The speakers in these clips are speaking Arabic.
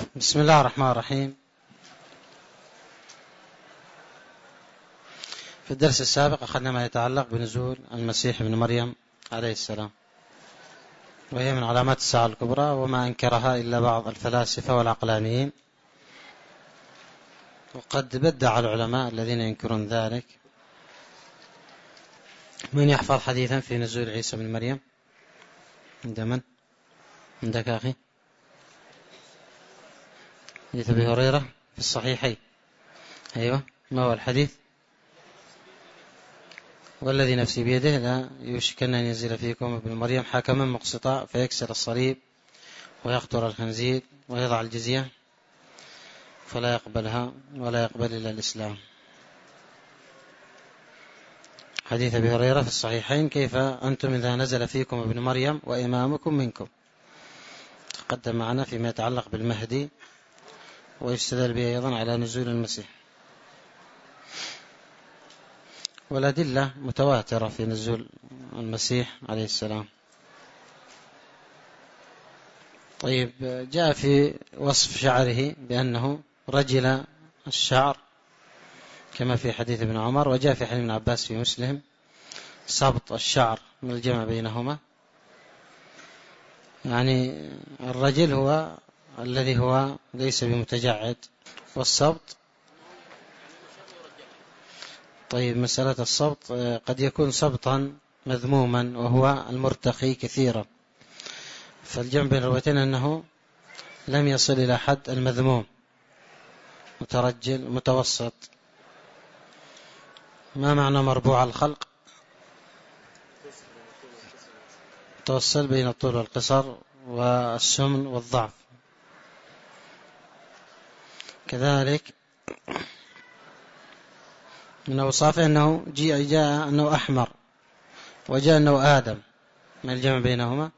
بسم الله الرحمن الرحيم. في الدرس السابق أخذنا ما يتعلق بنزول المسيح ابن مريم عليه السلام، وهي من علامات الساعة الكبرى وما أنكرها إلا بعض الفلاسفة والعقلانيين، وقد بدع العلماء الذين ينكرون ذلك. من يحفظ حديثا في نزول عيسى بن مريم؟ عند من؟ عندك أخي؟ حديث أبي هريرة في الصحيحين. أيوة، ما هو الحديث؟ والذي نفسي بيده لا يوشكن أن ينزل فيكم ابن مريم حاكما مقسطا فيكسر الصليب ويقتل الخنزير ويضع الجزية فلا يقبلها ولا يقبل إلا الإسلام. حديث أبي هريرة في الصحيحين: كيف أنتم إذا نزل فيكم ابن مريم وإمامكم منكم. تقدم معنا فيما يتعلق بالمهدي، ويستدل به أيضا على نزول المسيح، والأدلة متواترة في نزول المسيح عليه السلام. طيب، جاء في وصف شعره بأنه رجل الشعر كما في حديث ابن عمر، وجاء في حديث ابن عباس في مسلم سبط الشعر من الجمع بينهما. يعني الرجل هو الذي هو ليس بمتجعد، والسبط طيب، مسألة السبط قد يكون سبطا مذموما وهو المرتقي كثيرا، فالجمع بين الروايتين أنه لم يصل إلى حد المذموم، مترجل متوسط. ما معنى مربوع الخلق؟ توصل بين الطول والقصر والسمن والضعف. كذلك من أوصافه أنه جاء أنه أحمر، وجاء أنه آدم، ما الجمع بينهما؟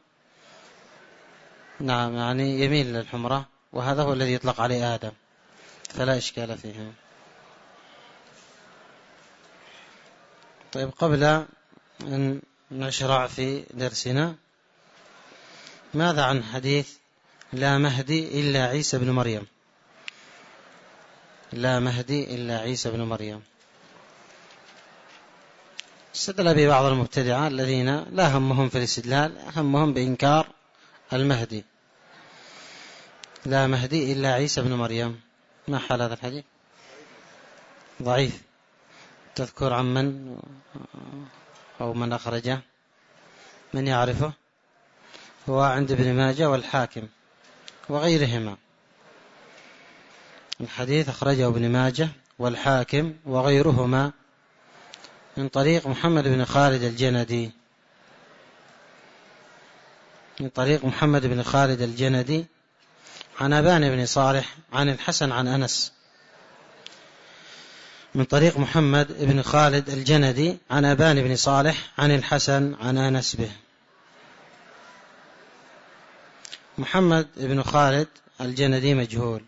نعم، يعني يميل للحمرة، وهذا هو الذي يطلق عليه آدم، فلا إشكال فيه. طيب، قبل أن نشرع في درسنا، ماذا عن حديث لا مهدي إلا عيسى بن مريم؟ لا مهدي إلا عيسى بن مريم. استدل به بعض المبتدعة الذين لا همهم في الاستدلال، همهم بإنكار المهدي. لا مهدي إلا عيسى بن مريم، ما حال هذا الحديث؟ ضعيف. تذكر عن من أو من أخرجه؟ من يعرفه؟ هو عند ابن ماجه والحاكم وغيرهما. الحديث أخرجه ابن ماجه والحاكم وغيرهما من طريق محمد بن خالد الجندي، من طريق محمد بن خالد الجندي عن أبان بن صالح عن الحسن عن أنس. من طريق محمد بن خالد الجندي عن أبان بن صالح عن الحسن عن أنس به. محمد بن خالد الجندي مجهول،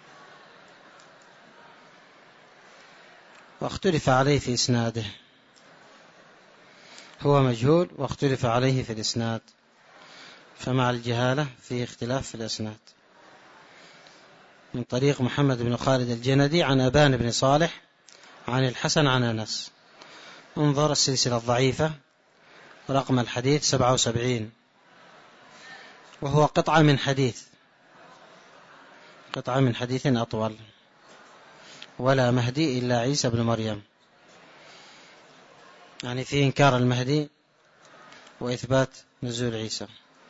واختلف عليه في إسناده. هو مجهول واختلف عليه في الإسناد، فمع الجهالة فيه اختلاف في الإسناد. من طريق محمد بن خالد الجندي عن أبان بن صالح عن الحسن عن أنس. انظر السلسلة الضعيفة رقم الحديث 77، وهو قطعة من حديث أطول. ولا مهدي إلا عيسى بن مريم، يعني في إنكار المهدي وإثبات نزول عيسى.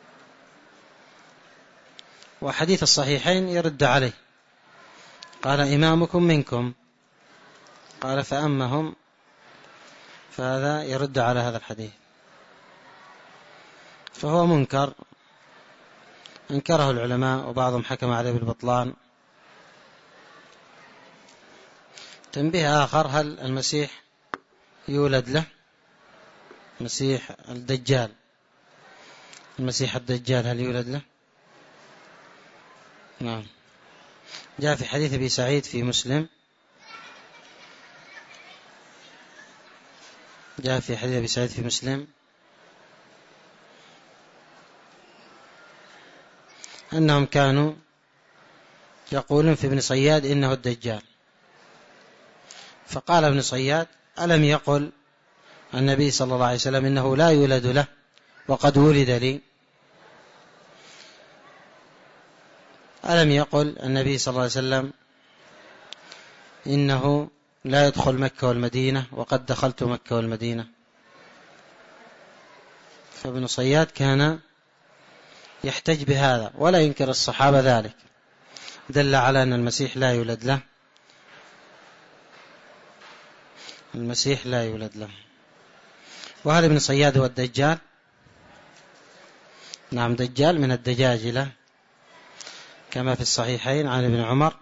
وحديث الصحيحين يرد عليه، قال إمامكم منكم، قال فأمهم، فهذا يرد على هذا الحديث، فهو منكر، أنكره العلماء وبعضهم حكم عليه بالبطلان. تنبيه آخر: هل المسيح يولد له؟ مسيح الدجال، المسيح الدجال هل يولد له؟ نعم، جاء في حديث أبي سعيد في مسلم، جاء في حديث أبي سعيد في مسلم أنهم كانوا يقولون في ابن صياد إنه الدجال. فقال ابن صياد: ألم يقل النبي صلى الله عليه وسلم إنه لا يولد له وقد ولد لي؟ ألم يقل النبي صلى الله عليه وسلم إنه لا يدخل مكة والمدينة وقد دخلت مكة والمدينة؟ فابن صياد كان يحتج بهذا ولا ينكر الصحابة ذلك، دل على أن المسيح لا يولد له، المسيح لا يولد له. وهل ابن صياد هو الدجال؟ نعم، دجال من الدجاجلة، كما في الصحيحين عن ابن عمر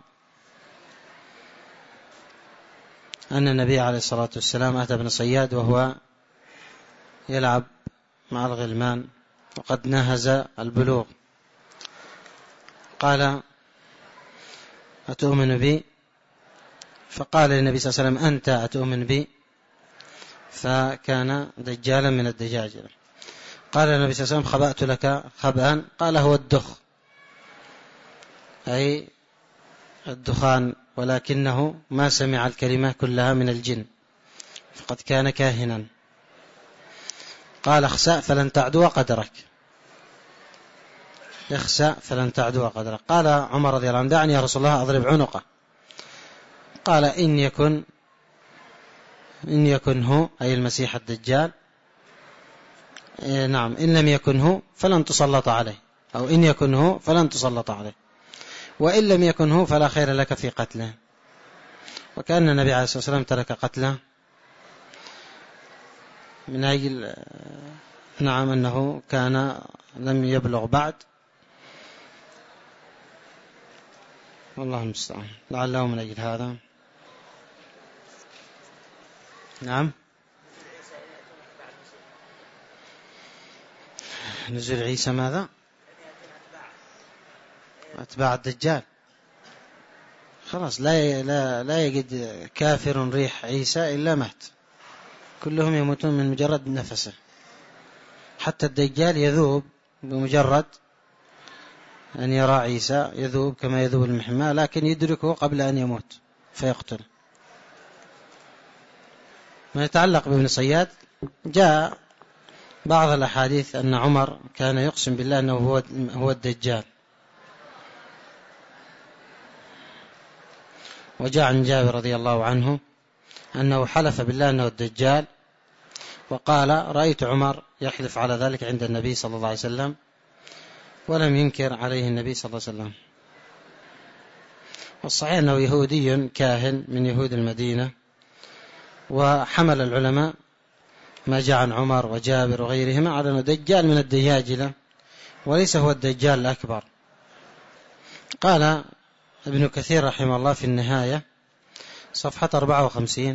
أن النبي عليه الصلاة والسلام أتى ابن صياد وهو يلعب مع الغلمان وقد نهز البلوغ، قال: أتؤمن بي؟ فقال للنبي صلى الله عليه وسلم: أنت أتؤمن بي؟ فكان دجالا من الدجاجلة. قال النبي صلى الله عليه وسلم: خبأت لك خبأ. قال: هو الدخ، أي الدخان، ولكنه ما سمع الكلمة كلها من الجن، فقد كان كاهنا. قال: اخسأ فلن تعدو قدرك، اخسأ فلن تعدو قدرك. قال عمر رضي الله عنه: دعني يا رسول الله أضرب عنقه. قال: إن يكن هو، أي المسيح الدجال، نعم، إن لم يكن هو فلن تسلط عليه، أو إن يكن هو فلن تسلط عليه، وإن لم يكن هو فلا خير لك في قتله. وكأن النبي عليه الصلاة والسلام ترك قتله من أجل نعم أنه كان لم يبلغ بعد، والله المستعان، لعله من أجل هذا. نعم، نزول عيسى ماذا؟ أتباع الدجال. خلاص، لا يجد كافر ريح عيسى إلا مات، كلهم يموتون من مجرد نفسه. حتى الدجال يذوب بمجرد أن يرى عيسى، يذوب كما يذوب المحمى، لكن يدركه قبل أن يموت فيقتله. ما يتعلق بابن صياد، جاء بعض الأحاديث أن عمر كان يقسم بالله أنه هو الدجال، وجاء عن جابر رضي الله عنه أنه حلف بالله أنه الدجال، وقال: رأيت عمر يحلف على ذلك عند النبي صلى الله عليه وسلم، ولم ينكر عليه النبي صلى الله عليه وسلم. والصحيح أنه يهودي كاهن من يهود المدينة، وحمل العلماء ما جاء عن عمر وجابر وغيرهما على أنه دجال من الدجاجلة وليس هو الدجال الأكبر. قال ابن كثير رحمه الله في النهاية صفحة 54: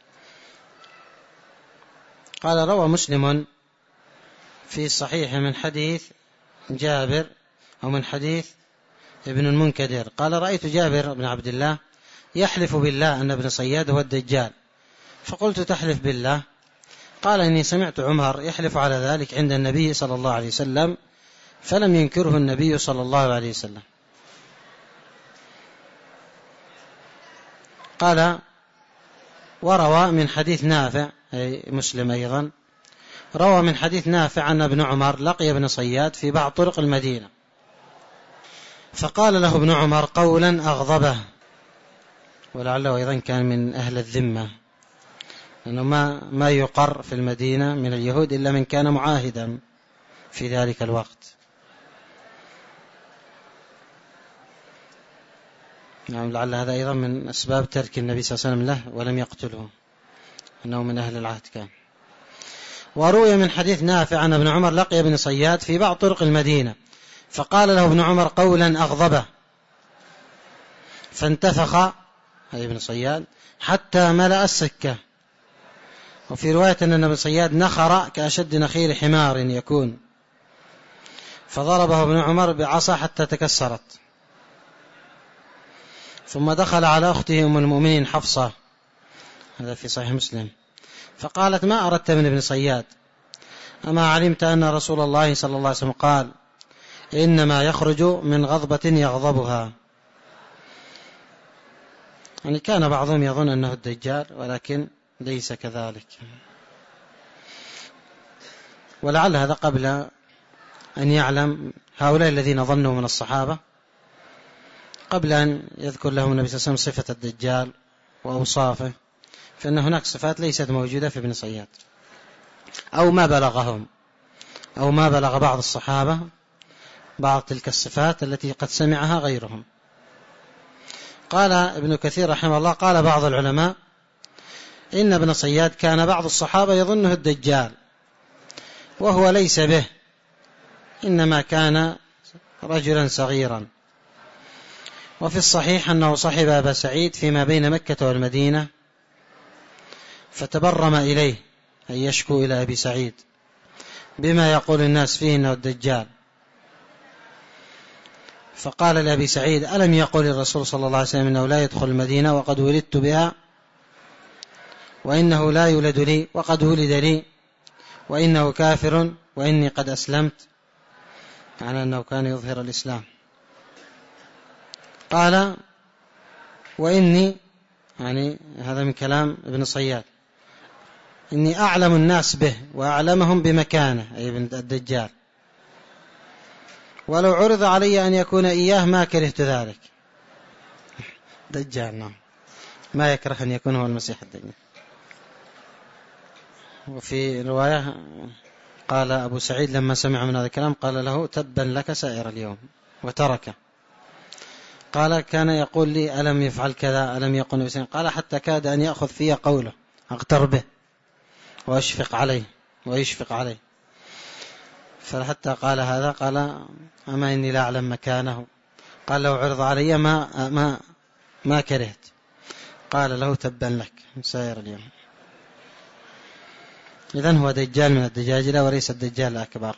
قال: روى مسلم في صحيح من حديث جابر، أو من حديث ابن المنكدر، قال: رأيت جابر بن عبد الله يحلف بالله أن ابن صياد هو الدجال، فقلت: تحلف بالله؟ قال: إني سمعت عمر يحلف على ذلك عند النبي صلى الله عليه وسلم، فلم ينكره النبي صلى الله عليه وسلم. قال: وروى من حديث نافع، أي مسلم أيضا، روى من حديث نافع أن ابن عمر لقي ابن صياد في بعض طرق المدينة، فقال له ابن عمر قولا أغضبه، ولعله أيضا كان من أهل الذمة، لأنه ما يقر في المدينة من اليهود إلا من كان معاهدا في ذلك الوقت. نعم، لعل هذا أيضا من أسباب ترك النبي صلى الله عليه وسلم له ولم يقتله، أنه من أهل العهد كان. وروي من حديث نافع أن ابن عمر لقي ابن صياد في بعض طرق المدينة، فقال له ابن عمر قولا أغضبه، فانتفخ، أي ابن صياد، حتى ملأ السكة. وفي رواية أن ابن صياد نخر كأشد نخير حمار يكون، فضربه ابن عمر بعصا حتى تكسرت. ثم دخل على أخته أم المؤمنين حفصة، هذا في صحيح مسلم، فقالت: ما أردت من ابن صياد؟ أما علمت أن رسول الله صلى الله عليه وسلم قال: إنما يخرج من غضبة يغضبها، يعني كان بعضهم يظن أنه الدجال ولكن ليس كذلك. ولعل هذا قبل أن يعلم هؤلاء الذين ظنوا من الصحابة، قبل أن يذكر لهم النبي صلى الله عليه وسلم صفة الدجال وأوصافه، فإن هناك صفات ليست موجودة في ابن صياد، أو ما بلغهم، أو ما بلغ بعض الصحابة بعض تلك الصفات التي قد سمعها غيرهم. قال ابن كثير رحمه الله: قال بعض العلماء إن ابن صياد كان بعض الصحابة يظنه الدجال وهو ليس به، إنما كان رجلا صغيرا. وفي الصحيح أنه صحب أبا سعيد فيما بين مكة والمدينة، فتبرم إليه أن يشكو إلى أبي سعيد بما يقول الناس فيه إنه الدجال، فقال لأبي سعيد: ألم يقول الرسول صلى الله عليه وسلم إنه لا يدخل المدينة وقد ولدت بها، وإنه لا يولد لي وقد ولد لي، وإنه كافر وإني قد أسلمت، على أنه كان يظهر الإسلام. قال: وإني، يعني هذا من كلام ابن صياد، إني أعلم الناس به وأعلمهم بمكانه، أي ابن الدجال، ولو عرض علي أن يكون إياه ما كرهت ذلك. دجال، نعم، ما يكره أن يكون هو المسيح الدجال. وفي رواية قال أبو سعيد لما سمع من هذا الكلام قال له: تبا لك سائر اليوم، وتركه. قال: كان يقول لي: ألم يفعل كذا، ألم يقل بسين؟ قال: حتى كاد أن يأخذ في قوله، أغتر به وأشفق عليه ويشفق عليه، فحتى قال هذا، قال: أما إني لا أعلم مكانه. قال: لو عرض علي ما كرهت. قال له: تبا لك سائر اليوم. إذن هو دجال من الدجاجلة وليس الدجال الأكبر.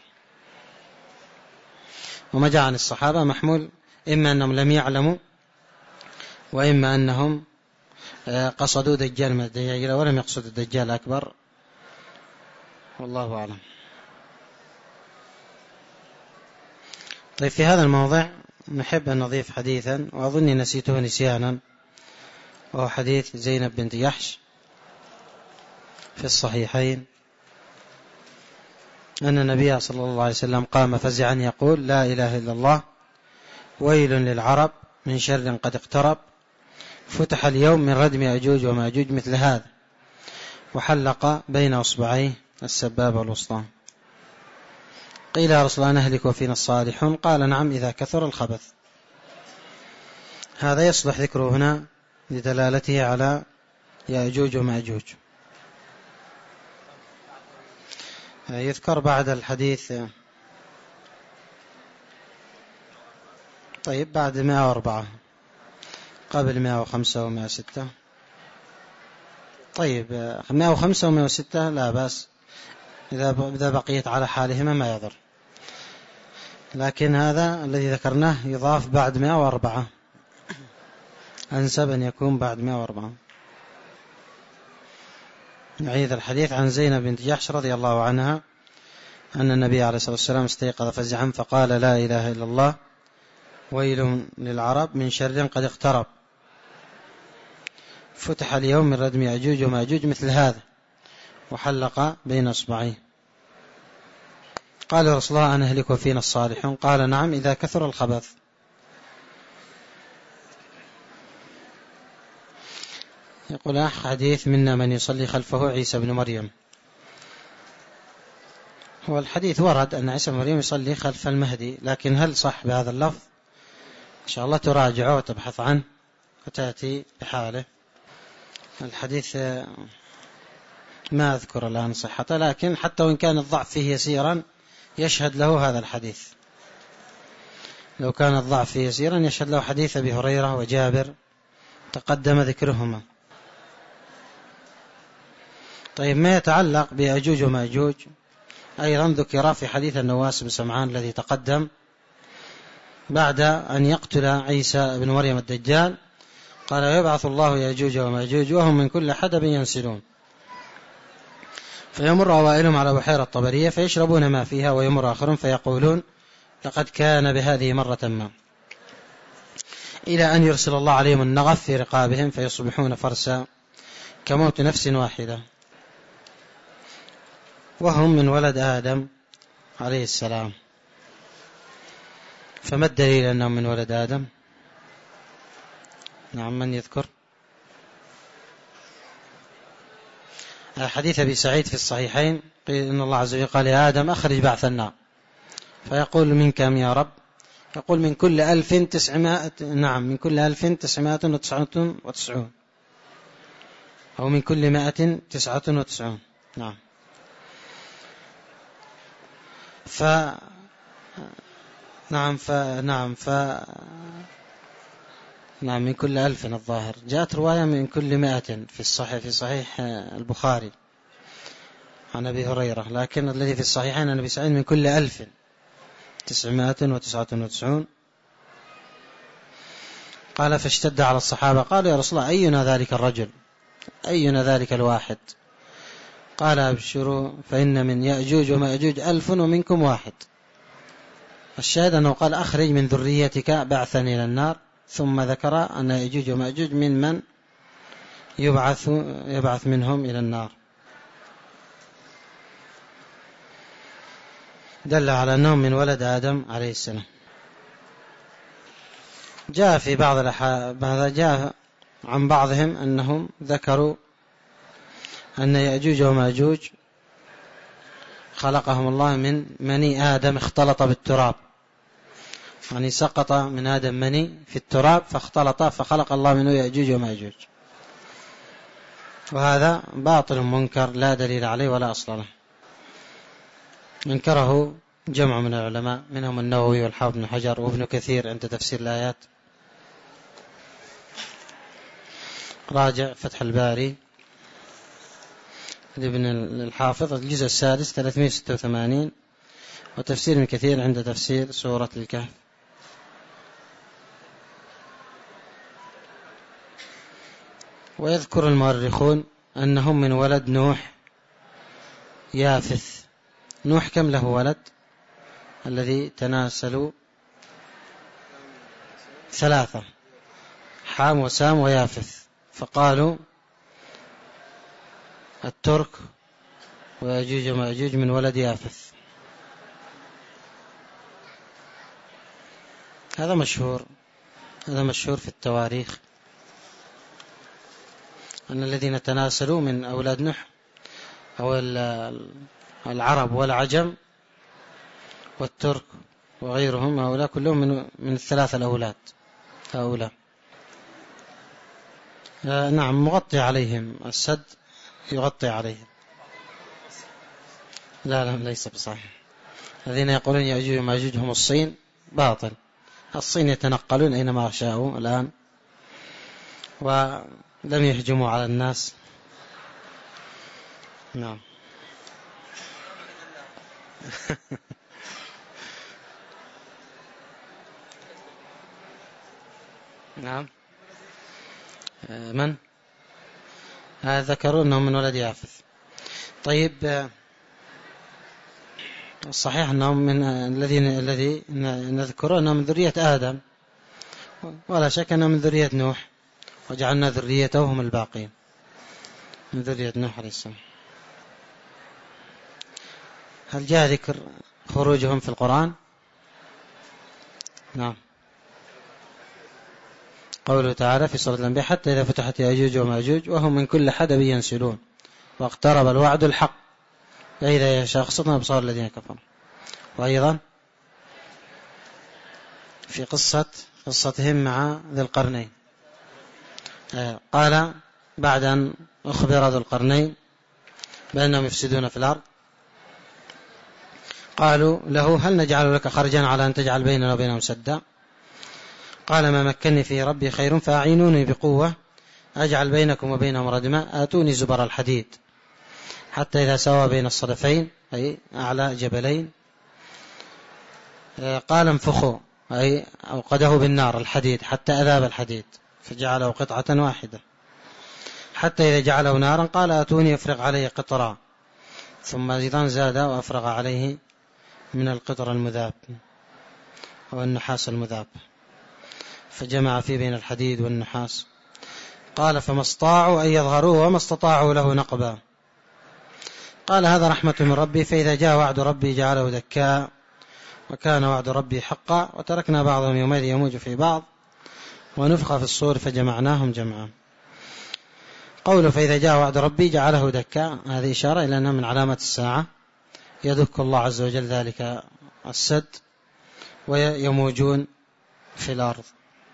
وما جاء عن الصحابة محمول إما أنهم لم يعلموا، وإما أنهم قصدوا دجال من الدجاجلة ولم يقصدوا الدجال الأكبر، والله أعلم. طيب، في هذا الموضع نحب أن نضيف حديثا، وأظني نسيته نسيانا، وهو حديث زينب بنت جحش في الصحيحين أن النبي صلى الله عليه وسلم قام فزعا يقول: لا إله إلا الله، ويل للعرب من شر قد اقترب، فتح اليوم من ردم يأجوج ومأجوج مثل هذا، وحلق بين أصبعيه السبابة والوسطى. قيل: يا رسول الله نهلك وفينا الصالحون؟ قال: نعم، إذا كثر الخبث. هذا يصلح ذكره هنا لدلالته على يأجوج ومأجوج. يذكر بعد الحديث، طيب، بعد 104 قبل 105 و106. طيب، 105 و106 لا بأس إذا بقيت على حالهما ما يضر، لكن هذا الذي ذكرناه يضاف بعد 104، أنسب أن يكون بعد 104. نعيد الحديث عن زينب بنت جحش رضي الله عنها أن النبي عليه الصلاة والسلام استيقظ فزعا فقال: لا إله إلا الله، ويل للعرب من شر قد اقترب، فتح اليوم من ردم يأجوج ومأجوج مثل هذا، وحلق بين أصبعيه. قال: رسول الله أنهلك وفينا الصالحون؟ قال: نعم، إذا كثر الخبث. يقول حديث: منا من يصلي خلفه عيسى بن مريم. هو الحديث ورد أن عيسى بن مريم يصلي خلف المهدي، لكن هل صح بهذا اللفظ؟ إن شاء الله تراجعه وتبحث عنه وتأتي بحاله. الحديث ما أذكر الآن صحته، لكن حتى وإن كان الضعف فيه يسيرا يشهد له هذا الحديث. لو كان الضعف فيه يسيرا يشهد له حديث أبي هريرة وجابر تقدم ذكرهما. طيب، ما يتعلق بيأجوج ومأجوج أيضا ذكر في حديث النواس بن سمعان الذي تقدم بعد أن يقتل عيسى بن مريم الدجال. قال: يبعث الله يأجوج ومأجوج وهم من كل حدب ينسلون، فيمر أوائلهم على بحيرة طبرية فيشربون ما فيها، ويمر آخرون فيقولون: لقد كان بهذه مرة ما. إلى أن يرسل الله عليهم النغف في رقابهم فيصبحون فرسا كموت نفس واحدة، وهم من ولد آدم عليه السلام. فما الدليل أنهم من ولد آدم؟ نعم، من يذكر؟ حديث أبي سعيد في الصحيحين قيل إن الله عز وجل قال يا آدم أخرج بعث النار، فيقول من كم يا رب؟ يقول من كل 1900، نعم من كل 1999، أو من كل 199. نعم. نعم من كل 1000 الظاهر. جاءت رواية من كل 100 في صحيح البخاري عن أبي هريرة، لكن الذي في الصحيحين عن أبي سعيد من كل 1999. قال فاشتد على الصحابة، قالوا يا رسول الله أينا ذلك الرجل، أينا ذلك الواحد؟ قال أبشروا فإن من يأجوج ومأجوج 1000 ومنكم واحد. الشاهد أنه قال أخرج من ذريتك بعثا إلى النار، ثم ذكر أن يأجوج ومأجوج من يبعث منهم إلى النار، دل على أنهم من ولد آدم عليه السلام. جاء في جاء عن بعضهم أنهم ذكروا أن يأجوج ومأجوج خلقهم الله من مني آدم اختلط بالتراب، يعني سقط من آدم مني في التراب فاختلط فخلق الله منه يأجوج ومأجوج، وهذا باطل منكر لا دليل عليه ولا أصل له، منكره جمع من العلماء منهم النووي والحافظ بن حجر وابن كثير عند تفسير الآيات. راجع فتح الباري لابن الحافظ الجزء السادس 386، وتفسير ابن كثير عند تفسير سورة الكهف. ويذكر المؤرخون أنهم من ولد نوح يافث. نوح كم له ولد الذي تناسلوا؟ 3، حام وسام ويافث، فقالوا الترك ويأجوج ومأجوج من ولد يافث. هذا مشهور في التواريخ أن الذين تناسلوا من أولاد نوح أو العرب والعجم والترك وغيرهم، هؤلاء كلهم من الثلاثة الأولاد هؤلاء. نعم مغطي عليهم السد، يغطي عليهم. لا ليس بصحيح. الذين يقولون يأجوج ومأجوج هم الصين باطل. الصين يتنقلون أينما شاءوا الآن ولم يهجموا على الناس. نعم. نعم. من ذكروا أنهم من ولد يافث. طيب الصحيح أنهم من الذي نذكره أنهم من ذرية آدم، ولا شك أنهم من ذرية نوح، وجعلنا ذريته هم الباقين من ذرية نوح عليه السلام. هل جاء ذكر خروجهم في القرآن؟ نعم. قوله تعالى في سورة الأنبياء حتى إذا فتحت يأجوج ومأجوج وهم من كل حدب ينسلون واقترب الوعد الحق فإذا يشاء خصتنا أبصار الذين كفروا. وأيضا في قصتهم مع ذي القرنين قال بعد أن أخبر ذو القرنين بأنهم يفسدون في الأرض قالوا له هل نجعل لك خرجا على أن تجعل بيننا وبينهم سدا؟ قال ما مكنني فيه ربي خير فأعينوني بقوة أجعل بينكم وبينهم ردما آتوني زبر الحديد حتى إذا سوى بين الصدفين أي أعلى جبلين قال انفخوا أي أوقده بالنار الحديد حتى أذاب الحديد فجعله قطعة واحدة حتى إذا جعله نارا قال آتوني أفرغ عليه قطرا ثم أيضا زاد وأفرغ عليه من القطر المذاب أو النحاس المذاب فجمع فيه بين الحديد والنحاس. قال فما استطاعوا أن يظهروه وما استطاعوا له نقبا. قال هذا رحمة من ربي، فإذا جاء وعد ربي جعله دكاء، وكان وعد ربي حقا، وتركنا بعضهم يومئذ يموج في بعض، ونفخ في الصور فجمعناهم جمعا. قوله فإذا جاء وعد ربي جعله دكاء، هذه إشارة إلى أنها من علامات الساعة، يدك الله عز وجل ذلك السد ويموجون في الأرض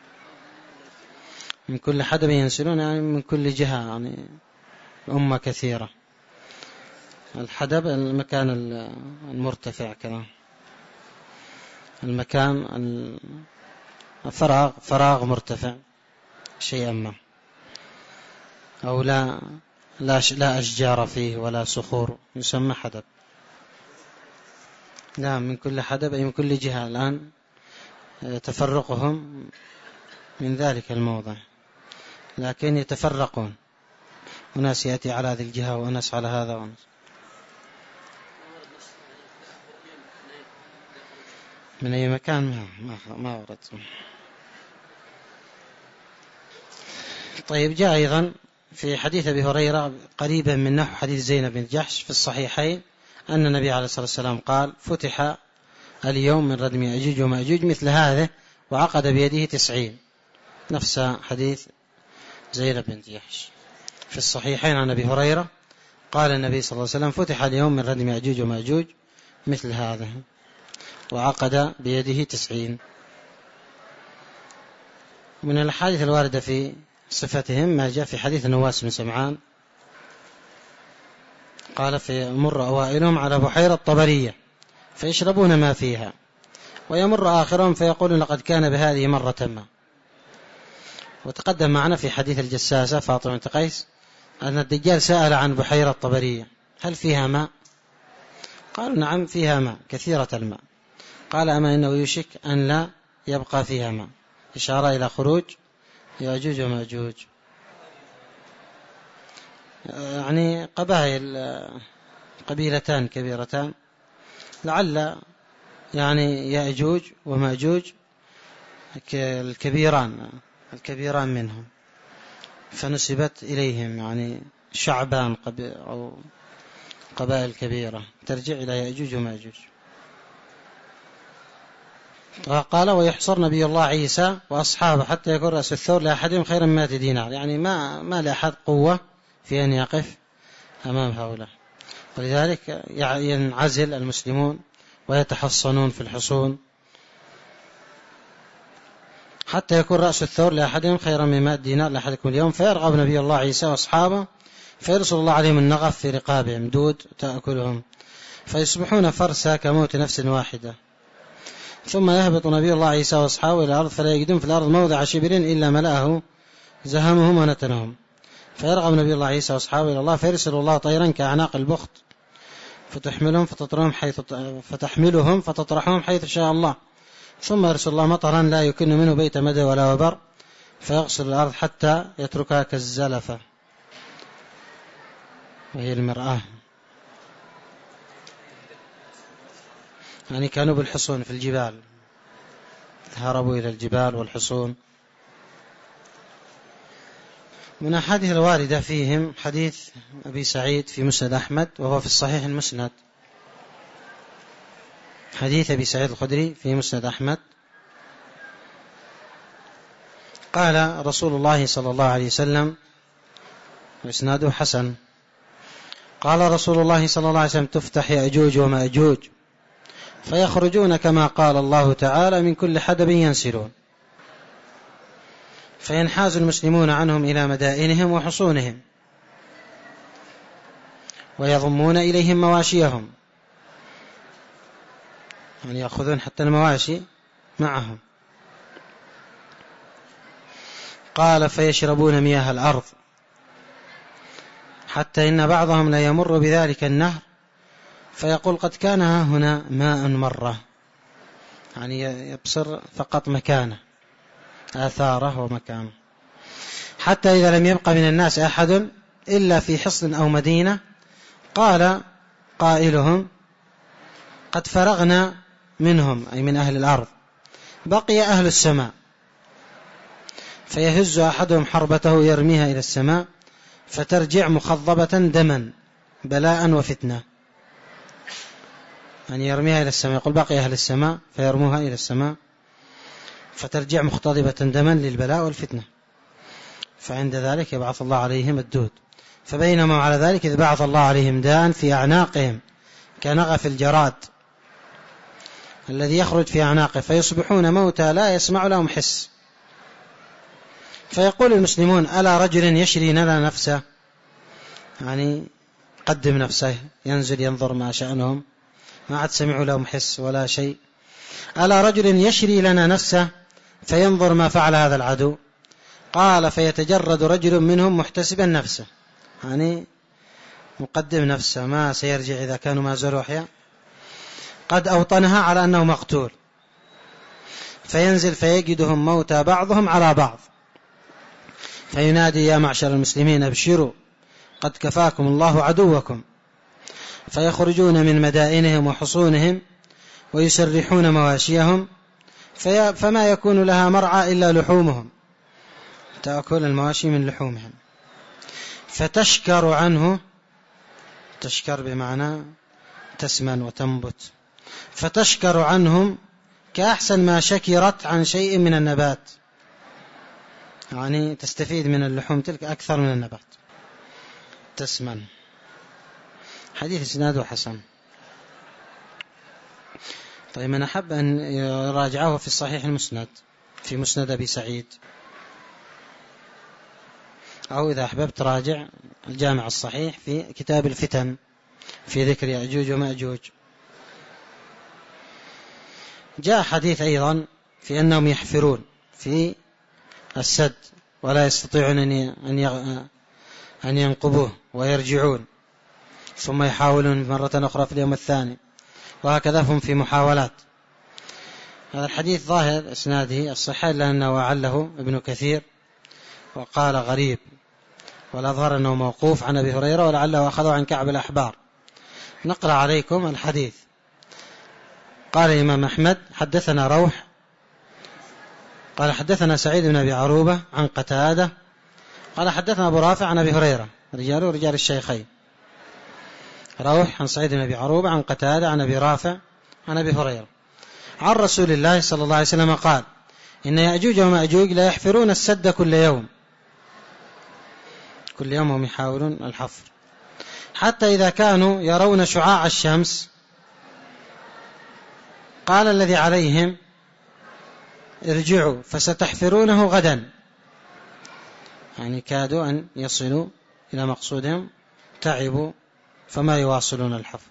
من كل حدب ينسلون، يعني من كل جهة، يعني أمة كثيرة. الحدب المكان المرتفع كذا، المكان فراغ مرتفع شيئا ما، أو لا أشجار فيه ولا صخور، يسمى حدب. لا، من كل حدب أي من كل جهة. الآن تفرقهم من ذلك الموضع، لكن يتفرقون، وناس يأتي على هذه الجهة وناس على هذا وناس. من أي مكان ما ورد. طيب، جاء أيضا في حديث أبي هريرة قريبا من نحو حديث زينب بن جحش في الصحيحين أن النبي عليه الصلاة والسلام قال فتح اليوم من ردم يأجوج ومأجوج مثل هذا، وعقد بيده 90. نفس حديث زينب بن جحش في الصحيحين عن أبي هريرة قال النبي صلى الله عليه وسلم فتح اليوم من ردم يأجوج ومأجوج مثل هذا، وعقد بيده 90. من الحديث الواردة في صفتهم ما جاء في حديث نواس بن سمعان قال فيمر أوائلهم على بحيرة طبرية فيشربون ما فيها، ويمر آخرهم فيقول لقد كان بهذه مرة ما. وتقدم معنا في حديث الجساسة فاطمة بنت قيس أن الدجال سأل عن بحيرة طبرية هل فيها ماء؟ قالوا نعم فيها ماء كثيرة الماء. قال أما إنه يشك أن لا يبقى فيها ماء، إشارة إلى خروج يأجوج ومأجوج، يعني قبيلتان كبيرتان، لعل يعني يأجوج ومأجوج الكبيران منهم، فنسبت إليهم يعني شعبان أو قبائل كبيرة ترجع إلى يأجوج ومأجوج. قال ويحصر نبي الله عيسى وأصحابه حتى يكون رأس الثور لأحدهم خيرا من 100 دينار، يعني ما لأحد قوة في أن يقف أمام هؤلاء، ولذلك ينعزل المسلمون ويتحصنون في الحصون حتى يكون رأس الثور لأحدهم خيرا من 100 دينار لأحدكم اليوم، فيرغب نبي الله عيسى وأصحابه فيرسل الله عليهم النغف في رقابهم دود تأكلهم، فيصبحون فرسا كموت نفس واحدة. ثم يهبط نبي الله عيسى وأصحابه إلى الأرض فلا يجدون في الأرض موضع شبر إلا ملأه زهمهم ونتنهم، فيرغب نبي الله عيسى وأصحابه إلى الله فيرسل الله طيرا كأعناق البخت فتحملهم فتطرحهم حيث شاء الله، ثم يرسل الله مطرا لا يكن منه بيت مدى ولا وبر فيغسل الأرض حتى يتركها كالزلفة، وهي المرآة، يعني كانوا بالحصون في الجبال، هربوا إلى الجبال والحصون. من أحاديث الواردة فيهم حديث أبي سعيد في مسند أحمد وهو في الصحيح المسند، حديث أبي سعيد الخدري في مسند أحمد قال رسول الله صلى الله عليه وسلم وإسناده حسن قال رسول الله صلى الله عليه وسلم تفتح يأجوج ومأجوج فيخرجون كما قال الله تعالى من كل حدب ينسلون، فينحاز المسلمون عنهم إلى مدائنهم وحصونهم ويضمون إليهم مواشيهم، يعني يأخذون حتى المواشي معهم. قال فيشربون مياه الأرض حتى إن بعضهم لا يمر بذلك النهر فيقول قد كان هنا ماء مرة، يعني يبصر فقط مكانه آثاره ومكانه، حتى إذا لم يبق من الناس أحد إلا في حصن أو مدينة قال قائلهم قد فرغنا منهم، أي من أهل الأرض، بقي أهل السماء فيهز أحدهم حربته يرميها إلى السماء فترجع مخضبة دما بلاء وفتنة. يعني يرميها إلى السماء، يقول باقي أهل السماء فيرموها إلى السماء فترجع مختضبة دما للبلاء والفتنة، فعند ذلك يبعث الله عليهم الدود. فبينما على ذلك إذ بعث الله عليهم داء في أعناقهم كنغف الجراد الذي يخرج في أعناقه فيصبحون موتى لا يسمع لهم حس. فيقول المسلمون ألا رجل يشري لنا نفسه، يعني قدم نفسه ينزل ينظر ما شأنهم، ما عاد سمعوا لهم حس ولا شيء. ألا رجل يشري لنا نفسه فينظر ما فعل هذا العدو. قال فيتجرد رجل منهم محتسبا نفسه، يعني مقدم نفسه ما سيرجع إذا كانوا ما زالوا أحياء، قد أوطنها على أنه مقتول، فينزل فيجدهم موتى بعضهم على بعض، فينادي يا معشر المسلمين أبشروا قد كفاكم الله عدوكم. فيخرجون من مدائنهم وحصونهم ويسرحون مواشيهم فما يكون لها مرعى إلا لحومهم، تأكل المواشي من لحومهم. فتشكر عنه، تشكر بمعنى تسمن وتنبت، فتشكر عنهم كأحسن ما شكرت عن شيء من النبات، يعني تستفيد من اللحوم تلك أكثر من النبات، تسمن. حديث إسناده حسن. طيب من أحب أن يراجعه في الصحيح المسند في مسند أبي سعيد، أو إذا أحببت راجع الجامع الصحيح في كتاب الفتن في ذكر يأجوج ومأجوج. جاء حديث أيضا في أنهم يحفرون في السد ولا يستطيعون أن ينقبوه ويرجعون، ثم يحاولون مرة أخرى في اليوم الثاني، وهكذا هم في محاولات. هذا الحديث ظاهر إسناده الصحة لأنه وعله ابن كثير وقال غريب، والأظهر أنه موقوف عن أبي هريرة ولعله أخذه عن كعب الأحبار. نقرأ عليكم الحديث. قال الإمام أحمد حدثنا روح قال حدثنا سعيد بن أبي عروبة عن قتادة قال حدثنا أبو رافع عن أبي هريرة، رجاله رجال الشيخين. روح عن سعيد بن أبي عروبة عن قتادة عن أبي رافع عن أبي هريرة عن رسول الله صلى الله عليه وسلم قال إن يأجوج ومأجوج لا يحفرون السد كل يوم هم يحاولون الحفر، حتى إذا كانوا يرون شعاع الشمس قال الذي عليهم ارجعوا فستحفرونه غدا، يعني كادوا أن يصلوا إلى مقصودهم، تعبوا فما يواصلون الحفر.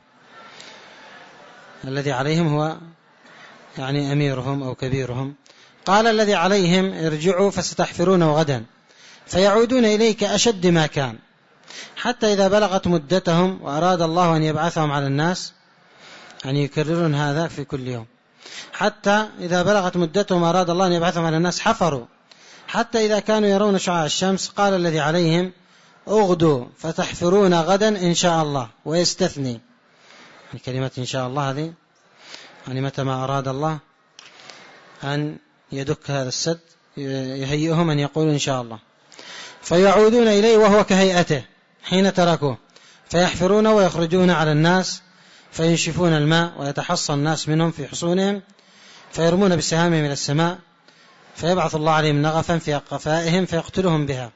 الذي عليهم هو يعني أميرهم أو كبيرهم. قال الذي عليهم ارجعوا فستحفرونه غدا فيعودون إليك أشد ما كان، حتى إذا بلغت مدتهم وأراد الله أن يبعثهم على الناس، يعني يكررون هذا في كل يوم، حتى إذا بلغت مدتهم وأراد الله أن يبعثهم على الناس حفروا حتى إذا كانوا يرون شعاع الشمس قال الذي عليهم اغدوا فتحفرون غدا إن شاء الله. ويستثني كلمة إن شاء الله هذه، يعني متى ما أراد الله أن يدك هذا السد يهيئهم أن يقولوا إن شاء الله. فيعودون إليه وهو كهيئته حين تركوه فيحفرون ويخرجون على الناس فينشفون الماء ويتحصن الناس منهم في حصونهم فيرمون بسهامهم إلى السماء فيبعث الله عليهم نغفا في قفائهم فيقتلهم بها.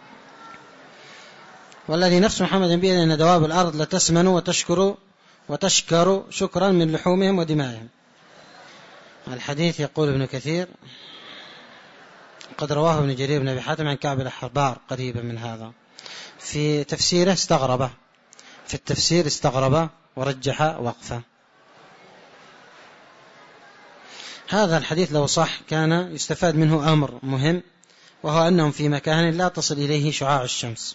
والذي نفس محمد بيده أن دواب الأرض لتسمن وتشكر شكرا من لحومهم ودمائهم. الحديث يقول ابن كثير قد رواه ابن جرير بن أبي حاتم عن كعب الأحبار قريبا من هذا. في تفسيره استغربه، في التفسير استغربه ورجح وقفه. هذا الحديث لو صح كان يستفاد منه أمر مهم، وهو أنهم في مكان لا تصل إليه شعاع الشمس،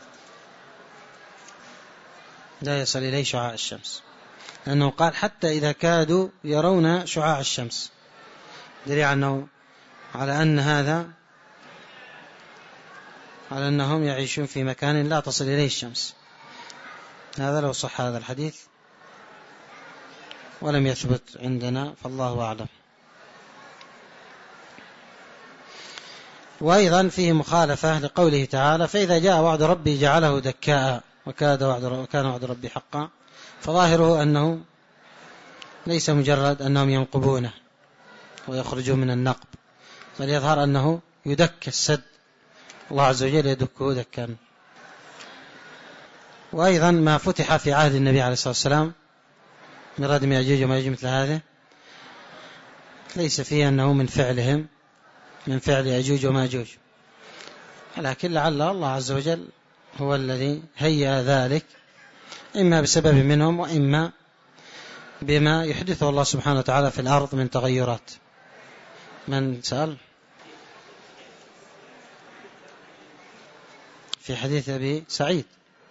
لا يصل إليه شعاع الشمس، لأنه قال حتى إذا كادوا يرون شعاع الشمس، دليل على أن هذا على أنهم يعيشون في مكان لا تصل إليه الشمس. هذا لو صح هذا الحديث، ولم يثبت عندنا فالله أعلم. وأيضا فيه مخالفة لقوله تعالى فإذا جاء وعد ربي جعله دكاء وكان وعد ربي حقا، فظاهره أنه ليس مجرد أنهم ينقبونه ويخرجون من النقب، بل يظهر أنه يدك السد، الله عز وجل يدكه دكا. وأيضا ما فتح في عهد النبي عليه الصلاة والسلام من ردم يأجوج ومأجوج مثل هذا ليس فيه أنه من فعلهم، من فعل يأجوج ومأجوج، لكن لعل الله عز وجل هو الذي هيأ ذلك، إما بسبب منهم وإما بما يحدثه الله سبحانه وتعالى في الأرض من تغيرات. من سأل في حديث أبي سعيد؟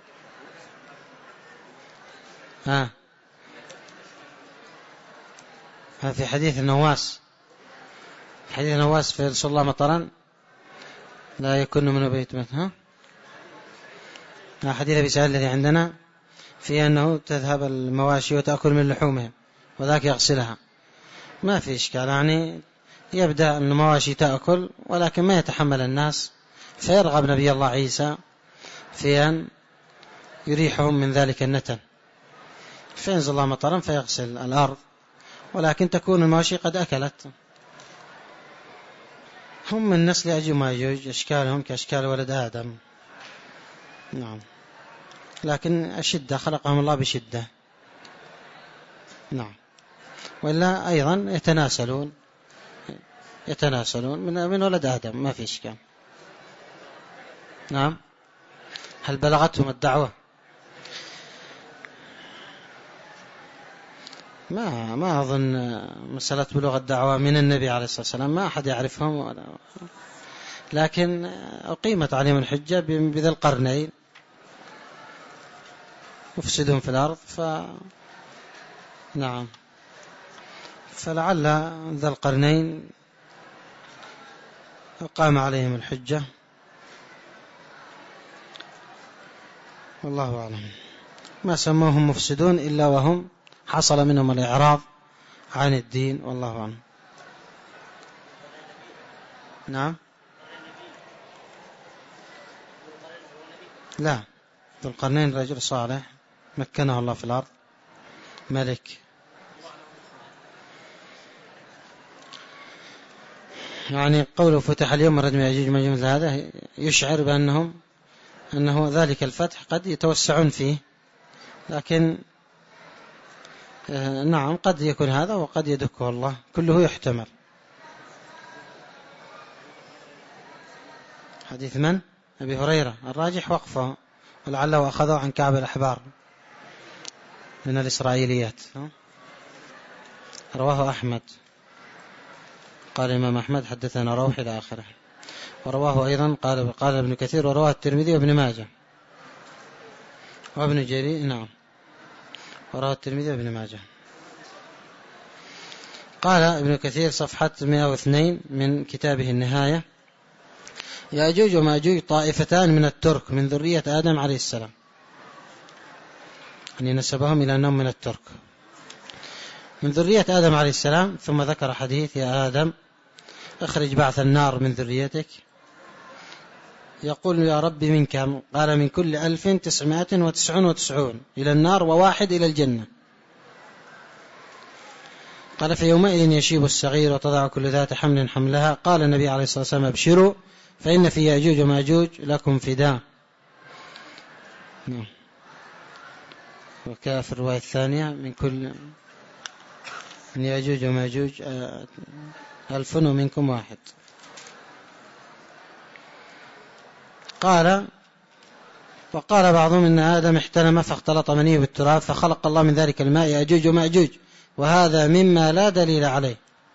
في حديث النواس، حديث النواس في رسول الله مطرا لا يكون من بيت مثل حديث أبي سعيد الذي عندنا في أنه تذهب المواشي وتأكل من لحومهم وذاك يغسلها، ما في إشكال، يعني يبدأ المواشي تأكل ولكن ما يتحمل الناس، فيرغب نبي الله عيسى في أن يريحهم من ذلك النتن، فينزل الله مطرا فيغسل الأرض، ولكن تكون المواشي قد أكلت. هم من نسل يأجوج ومأجوج، أشكالهم كأشكال ولد آدم، نعم، لكن الشدة خلقهم الله بشدة، نعم، وإلا أيضا يتناسلون من ولد آدم، ما في إشكال. نعم. هل بلغتهم الدعوة؟ ما أظن مسألة بلوغ الدعوة من النبي عليه الصلاة والسلام، ما أحد يعرفهم لكن أقيمت عليهم الحجة بذي القرنين مفسدون في الأرض، نعم، فلعل ذا القرنين قام عليهم الحجة، والله أعلم. ما سموهم مفسدون إلا وهم حصل منهم الإعراض عن الدين، والله أعلم. نعم. لا، ذو القرنين رجل صالح مكنه الله في الأرض، ملك، يعني قوله فتح اليوم ردم يأجوج ومأجوج هذا يشعر أنه ذلك الفتح قد يتوسعون فيه، لكن نعم قد يكون هذا وقد يدكه الله، كله يحتمل. حديث من؟ أبي هريرة، الراجح وقفه، ولعله أخذه عن كعب الأحبار من الإسرائيليات، رواه أحمد، قال الإمام أحمد حدثنا روح إلى آخره، ورواه أيضا قال ابن كثير ورواه الترمذي وابن ماجه وابن جرير، نعم، ورواه الترمذي وابن ماجه. قال ابن كثير صفحة 102 من كتابه النهاية: يأجوج ومأجوج طائفتان من الترك من ذرية آدم عليه السلام، يعني نسبهم إلى أنهم من الترك من ذرية آدم عليه السلام. ثم ذكر حديث: يا آدم اخرج بعث النار من ذريتك. يقول: يا رب من كم؟ قال: من كل 1999 إلى النار وواحد إلى الجنة. قال: في يومئذ يشيب الصغير وتضع كل ذات حمل حملها. قال النبي عليه الصلاة والسلام: ابشروا فإن في يأجوج ومأجوج لكم فداء. وكاف الرواية الثانية: من يأجوج ومأجوج 1000 ومنكم واحد. وقال بعضهم إن آدم احتلم فاختلط منيه بالتراب فخلق الله من ذلك الماء يأجوج ومأجوج، وهذا مما لا دليل عليه،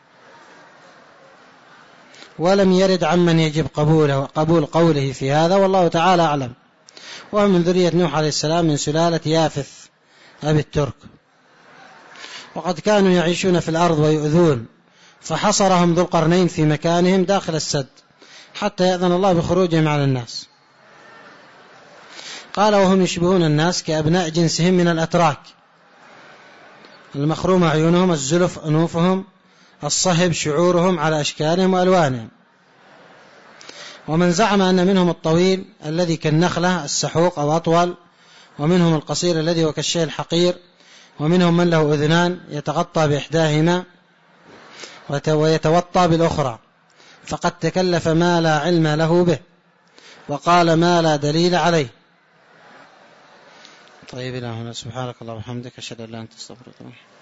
ولم يرد عمن يجب قبول قوله في هذا، والله تعالى أعلم. وهم من ذرية نوح عليه السلام من سلالة يافث أبي الترك، وقد كانوا يعيشون في الأرض ويؤذون، فحصرهم ذو القرنين في مكانهم داخل السد حتى يأذن الله بخروجهم على الناس. قال: وهم يشبهون الناس كأبناء جنسهم من الأتراك، المخروم عيونهم، الزلف أنوفهم، الصهب شعورهم على أشكالهم وألوانهم. ومن زعم أن منهم الطويل الذي كالنخلة السحوق أو أطول، ومنهم القصير الذي هو كالشيء الحقير، ومنهم من له أذنان يتغطى بإحداهما ويتوطى بالأخرى، فقد تكلف ما لا علم له به وقال ما لا دليل عليه. طيب إلى هنا، سبحانك اللهم وبحمدك، أشهد أن لا إله إلا أنت، أستغفرك.